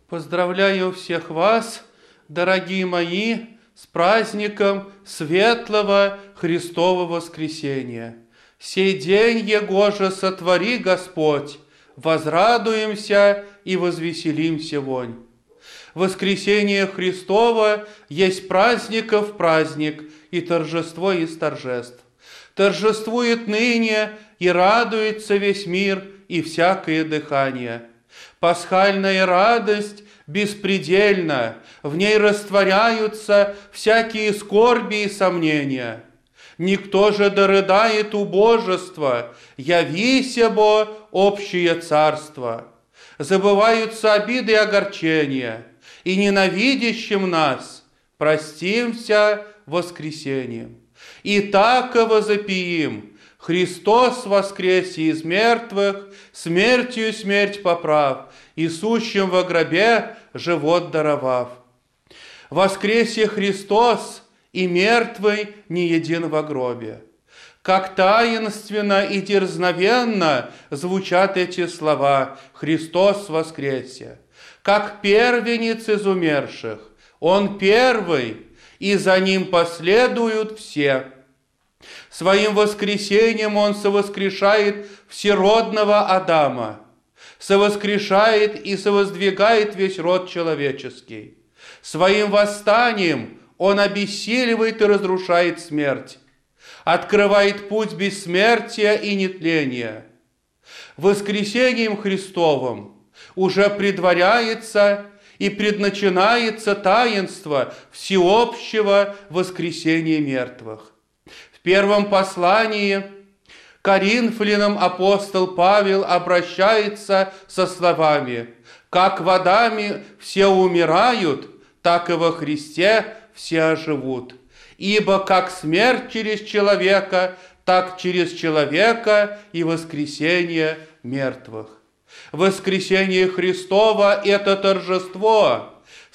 Поздравляю всех вас, дорогие мои, с праздником светлого Христова воскресения. Сей день Егоже сотвори, Господь, возрадуемся и возвеселимся вонь. Воскресение Христово есть праздников праздник и торжество из торжеств. Торжествует ныне и радуется весь мир и всякое дыхание. Пасхальная радость беспредельна, в ней растворяются всякие скорби и сомнения. Никто же дорыдает убожества, явися бо общее царство. Забываются обиды и огорчения, и ненавидящим нас простимся воскресением. И таково запиим: Христос воскресе из мертвых, смертью смерть поправ, и сущим во гробе живот даровав. Воскресе Христос, и мертвый не един во гробе. Как таинственно и дерзновенно звучат эти слова: Христос воскресе! Как первенец из умерших, Он первый, и за Ним последуют все. Своим воскресением Он совоскрешает всеродного Адама, совоскрешает и совоздвигает весь род человеческий. Своим восстанием Он обессиливает и разрушает смерть, открывает путь бессмертия и нетления. Воскресением Христовым уже предваряется и предначинается таинство всеобщего воскресения мертвых. В первом послании Коринфянам апостол Павел обращается со словами: «Как водами все умирают, так и во Христе все оживут. Ибо как смерть через человека, так через человека и воскресение мертвых». Воскресение Христово – это торжество,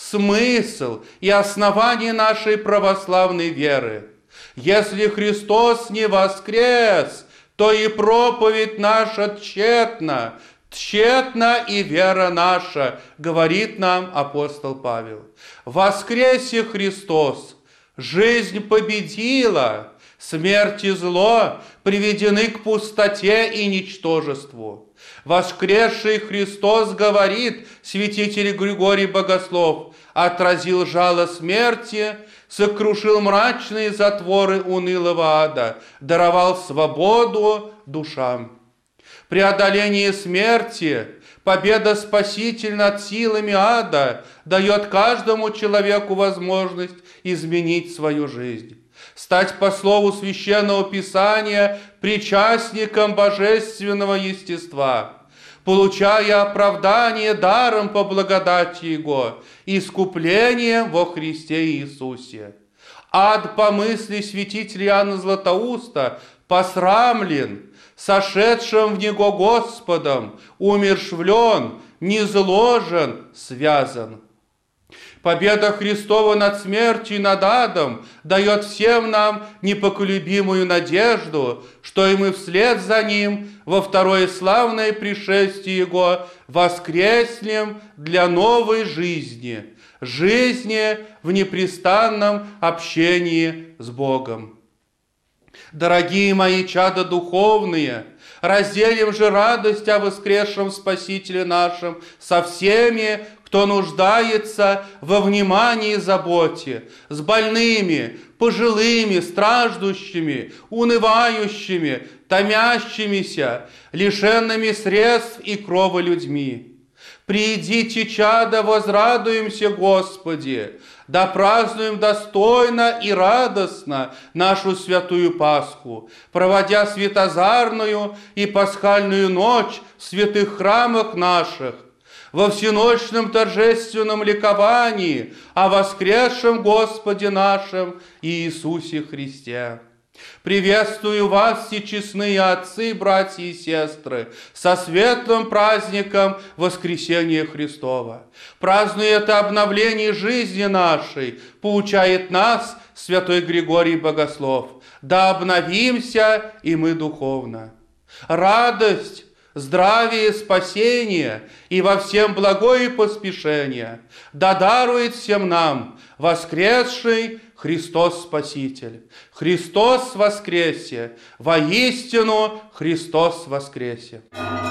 смысл и основание нашей православной веры. Если Христос не воскрес, то и проповедь наша тщетна, тщетна и вера наша, говорит нам апостол Павел. Воскресе Христос, жизнь победила, смерть и зло приведены к пустоте и ничтожеству. Воскресший Христос, говорит святитель Григорий Богослов, отразил жало смерти, сокрушил мрачные затворы унылого ада, даровал свободу душам. Преодоление смерти, победа Спасителя над силами ада дает каждому человеку возможность изменить свою жизнь, стать по слову Священного Писания причастником божественного естества, получая оправдание даром по благодати Его, искупление во Христе Иисусе. Ад, по мысли святителя Иоанна Златоуста, посрамлен, сошедшим в него Господом, умершвлен, низложен, связан. Победа Христова над смертью и над адом дает всем нам непоколебимую надежду, что и мы вслед за Ним во второе славное пришествие Его воскреснем для новой жизни, жизни в непрестанном общении с Богом. Дорогие мои чада духовные, разделим же радость о воскресшем Спасителе нашем со всеми, кто нуждается во внимании и заботе, с больными, пожилыми, страждущими, унывающими, томящимися, лишенными средств и крова людьми. Приидите, чада, возрадуемся Господи, да празднуем достойно и радостно нашу святую Пасху, проводя светозарную и пасхальную ночь в святых храмах наших, во всеночном торжественном ликовании о воскресшем Господе нашем Иисусе Христе. Приветствую вас, всечестные отцы, братья и сестры, со светлым праздником Воскресения Христова. Празднуя это обновление жизни нашей, поучает нас святой Григорий Богослов: да обновимся и мы духовно. Радость здравие, спасение и во всем благое поспешение, да дарует всем нам воскресший Христос Спаситель. Христос воскресе! Воистину Христос воскресе!